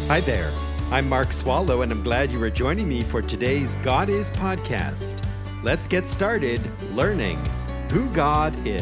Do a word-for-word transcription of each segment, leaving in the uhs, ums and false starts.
Hi there. I'm Mark Swallow, and I'm glad you are joining me for today's God Is podcast. Let's get started learning who God is.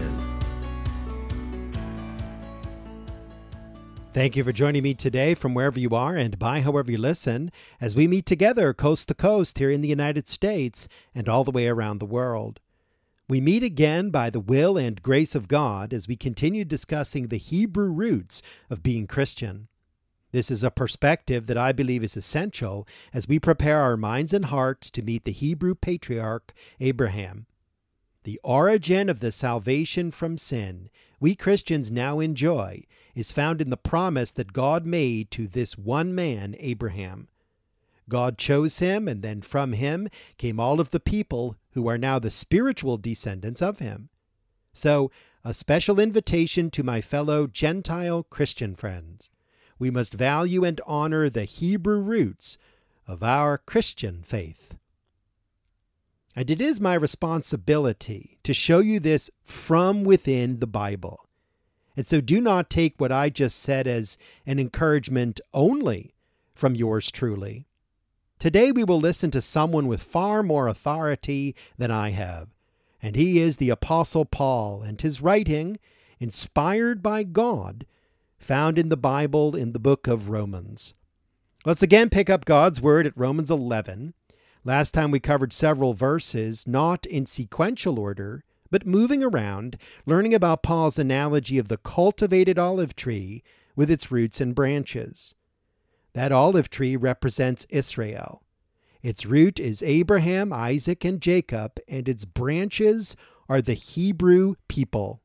Thank you for joining me today from wherever you are and by however you listen as we meet together coast to coast here in the United States and all the way around the world. We meet again by the will and grace of God as we continue discussing the Hebrew roots of being Christian. This is a perspective that I believe is essential as we prepare our minds and hearts to meet the Hebrew patriarch Abraham. The origin of the salvation from sin we Christians now enjoy is found in the promise that God made to this one man, Abraham. God chose him, and then from him came all of the people who are now the spiritual descendants of him. So, a special invitation to my fellow Gentile Christian friends. We must value and honor the Hebrew roots of our Christian faith. And it is my responsibility to show you this from within the Bible. And so do not take what I just said as an encouragement only from yours truly. Today we will listen to someone with far more authority than I have, and he is the Apostle Paul, and his writing, inspired by God, found in the Bible in the book of Romans. Let's again pick up God's word at Romans eleven. Last time we covered several verses, not in sequential order, but moving around, learning about Paul's analogy of the cultivated olive tree with its roots and branches. That olive tree represents Israel. Its root is Abraham, Isaac, and Jacob, and its branches are the Hebrew people.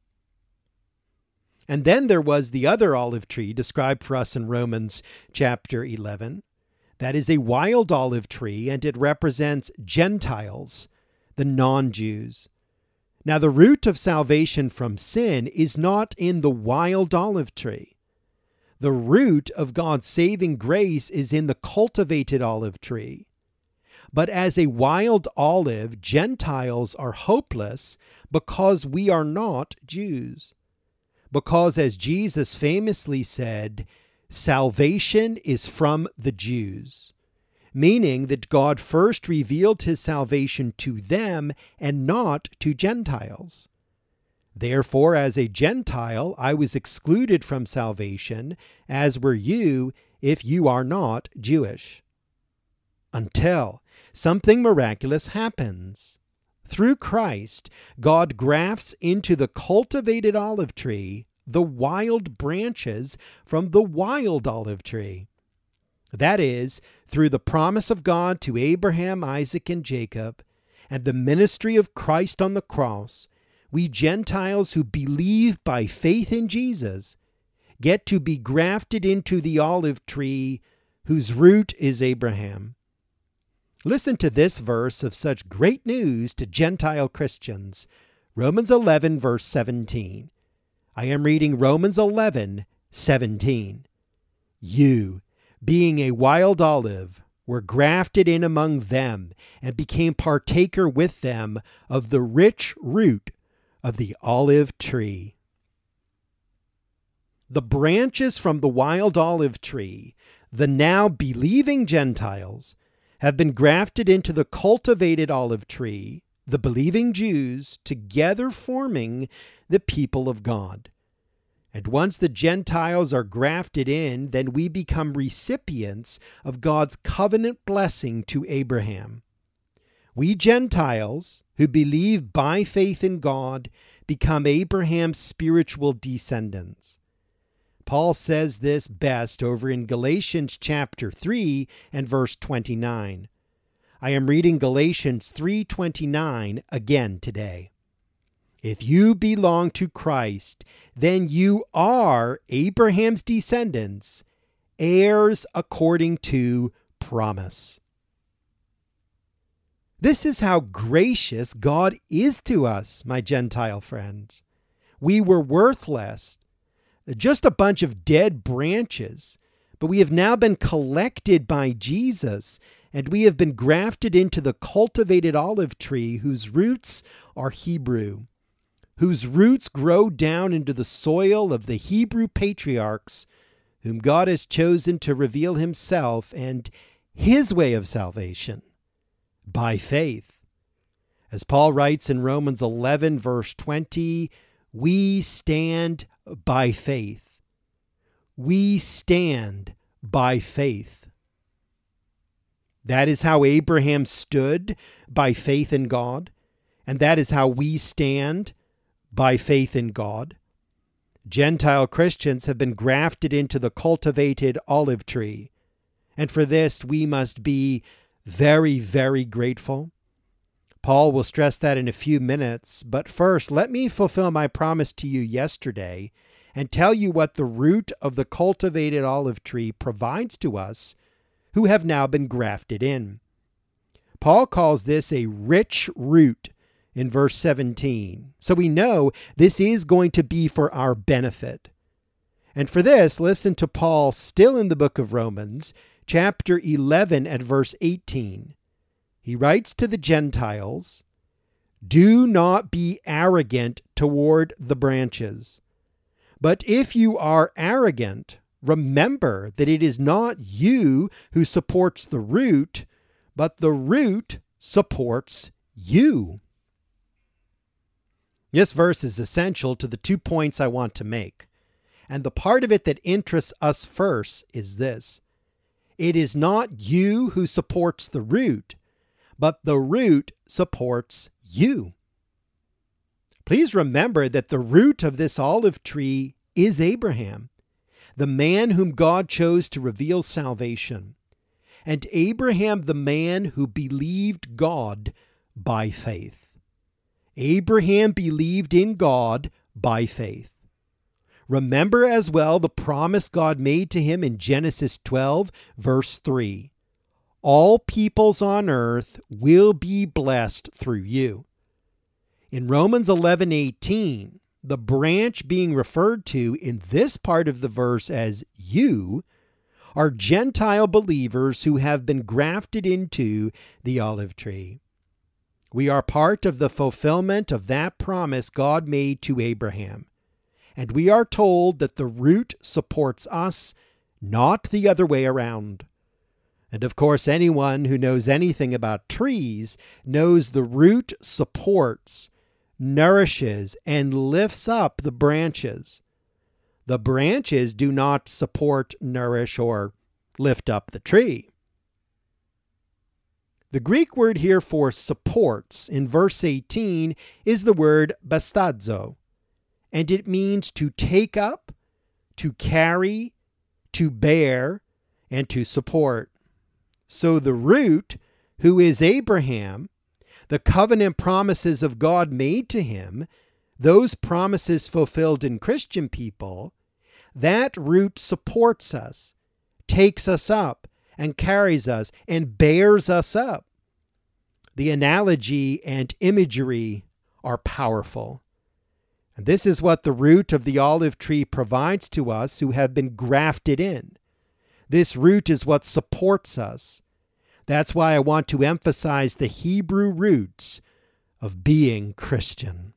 And then there was the other olive tree described for us in Romans chapter eleven. That is a wild olive tree, and it represents Gentiles, the non-Jews. Now, the root of salvation from sin is not in the wild olive tree. The root of God's saving grace is in the cultivated olive tree. But as a wild olive, Gentiles are hopeless because we are not Jews. Because, as Jesus famously said, salvation is from the Jews, meaning that God first revealed his salvation to them and not to Gentiles. Therefore, as a Gentile, I was excluded from salvation, as were you if you are not Jewish. Until something miraculous happens. Through Christ, God grafts into the cultivated olive tree the wild branches from the wild olive tree. That is, through the promise of God to Abraham, Isaac, and Jacob, and the ministry of Christ on the cross, we Gentiles who believe by faith in Jesus get to be grafted into the olive tree whose root is Abraham. Listen to this verse of such great news to Gentile Christians. Romans eleven, verse seventeen. I am reading Romans eleven, seventeen. You, being a wild olive, were grafted in among them and became partaker with them of the rich root of the olive tree. The branches from the wild olive tree, the now believing Gentiles, have been grafted into the cultivated olive tree, the believing Jews, together forming the people of God. And once the Gentiles are grafted in, then we become recipients of God's covenant blessing to Abraham. We Gentiles, who believe by faith in God, become Abraham's spiritual descendants. Paul says this best over in Galatians chapter three and verse twenty-nine. I am reading Galatians three twenty-nine again today. If you belong to Christ, then you are Abraham's descendants, heirs according to promise. This is how gracious God is to us, my Gentile friends. We were worthless, just a bunch of dead branches, but we have now been collected by Jesus, and we have been grafted into the cultivated olive tree whose roots are Hebrew, whose roots grow down into the soil of the Hebrew patriarchs whom God has chosen to reveal himself and his way of salvation by faith. As Paul writes in Romans eleven, verse twenty, we stand by faith. We stand by faith. That is how Abraham stood, by faith in God, and that is how we stand, by faith in God. Gentile Christians have been grafted into the cultivated olive tree, and for this we must be very, very grateful. Paul will stress that in a few minutes, but first let me fulfill my promise to you yesterday and tell you what the root of the cultivated olive tree provides to us who have now been grafted in. Paul calls this a rich root in verse seventeen. So we know this is going to be for our benefit. And for this, listen to Paul still in the book of Romans, chapter eleven at verse eighteen. He writes to the Gentiles, "Do not be arrogant toward the branches. But if you are arrogant, remember that it is not you who supports the root, but the root supports you." This verse is essential to the two points I want to make. And the part of it that interests us first is this. It is not you who supports the root, but the root supports you. Please remember that the root of this olive tree is Abraham, the man whom God chose to reveal salvation, and Abraham, the man who believed God by faith. Abraham believed in God by faith. Remember as well the promise God made to him in Genesis twelve, verse three. All peoples on earth will be blessed through you. In Romans eleven eighteen, the branch being referred to in this part of the verse as you are Gentile believers who have been grafted into the olive tree. We are part of the fulfillment of that promise God made to Abraham. And we are told that the root supports us, not the other way around. And of course, anyone who knows anything about trees knows the root supports, nourishes, and lifts up the branches. The branches do not support, nourish, or lift up the tree. The Greek word here for supports in verse eighteen is the word bastadzo, and it means to take up, to carry, to bear, and to support. So the root, who is Abraham, the covenant promises of God made to him, those promises fulfilled in Christian people, that root supports us, takes us up, and carries us, and bears us up. The analogy and imagery are powerful. And this is what the root of the olive tree provides to us who have been grafted in. This root is what supports us. That's why I want to emphasize the Hebrew roots of being Christian.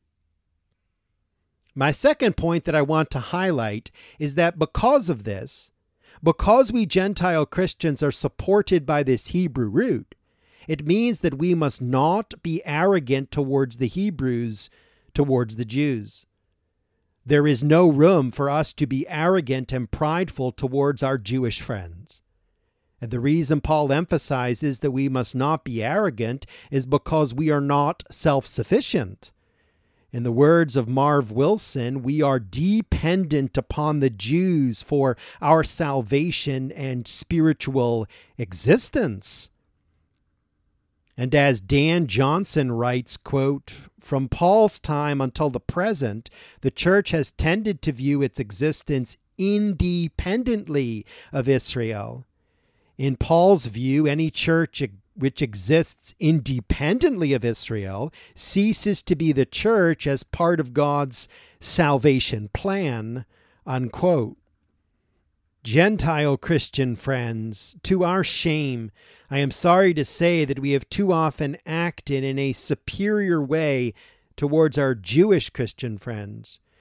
My second point that I want to highlight is that because of this, because we Gentile Christians are supported by this Hebrew root, it means that we must not be arrogant towards the Hebrews, towards the Jews. There is no room for us to be arrogant and prideful towards our Jewish friends. And the reason Paul emphasizes that we must not be arrogant is because we are not self-sufficient. In the words of Marv Wilson, we are dependent upon the Jews for our salvation and spiritual existence. And as Dan Johnson writes, quote, "From Paul's time until the present, the church has tended to view its existence independently of Israel. In Paul's view, any church which exists independently of Israel ceases to be the church as part of God's salvation plan," unquote. Gentile Christian friends, to our shame, I am sorry to say that we have too often acted in a superior way towards our Jewish Christian friends.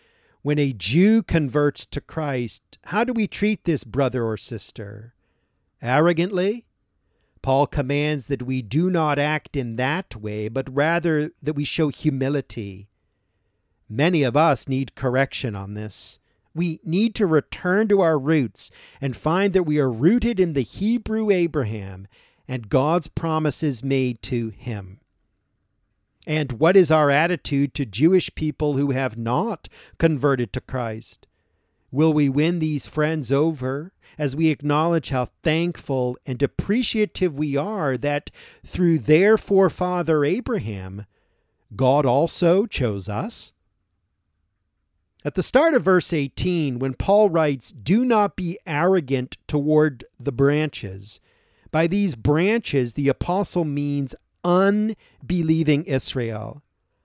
When a Jew converts to Christ, how do we treat this brother or sister? Arrogantly? Paul commands that we do not act in that way, but rather that we show humility. Many of us need correction on this. We need to return to our roots and find that we are rooted in the Hebrew Abraham and God's promises made to him. And what is our attitude to Jewish people who have not converted to Christ? Will we win these friends over as we acknowledge how thankful and appreciative we are that through their forefather Abraham, God also chose us? At the start of verse eighteen, when Paul writes, "Do not be arrogant toward the branches," by these branches, the apostle means unbelieving Israel,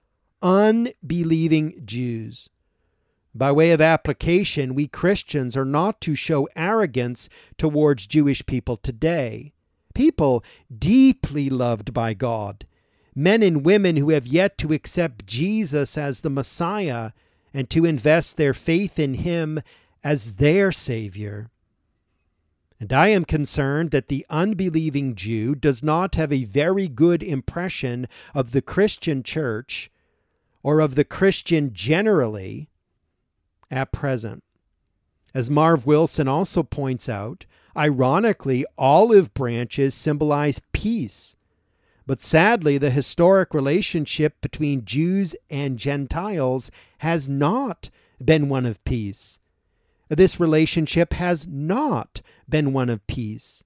unbelieving Jews. By way of application, we Christians are not to show arrogance towards Jewish people today. People deeply loved by God, men and women who have yet to accept Jesus as the Messiah and to invest their faith in him as their Savior. And I am concerned that the unbelieving Jew does not have a very good impression of the Christian church or of the Christian generally at present. As Marv Wilson also points out, ironically, olive branches symbolize peace. But sadly, the historic relationship between Jews and Gentiles has not been one of peace. This relationship has not been one of peace.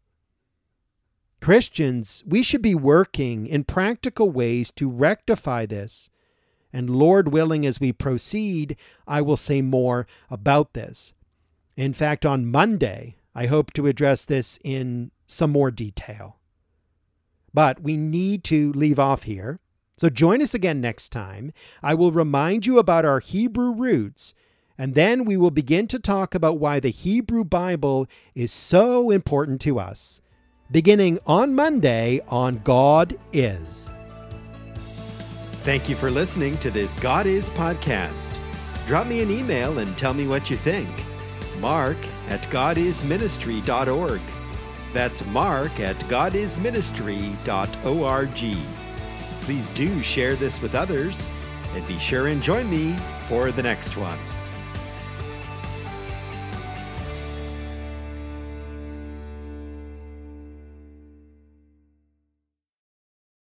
Christians, we should be working in practical ways to rectify this. And Lord willing, as we proceed, I will say more about this. In fact, on Monday, I hope to address this in some more detail. But we need to leave off here. So join us again next time. I will remind you about our Hebrew roots, and then we will begin to talk about why the Hebrew Bible is so important to us. Beginning on Monday on God Is. Thank you for listening to this God Is podcast. Drop me an email and tell me what you think. Mark at god is ministry dot org. That's Mark at god is ministry dot org. Please do share this with others, and be sure and join me for the next one.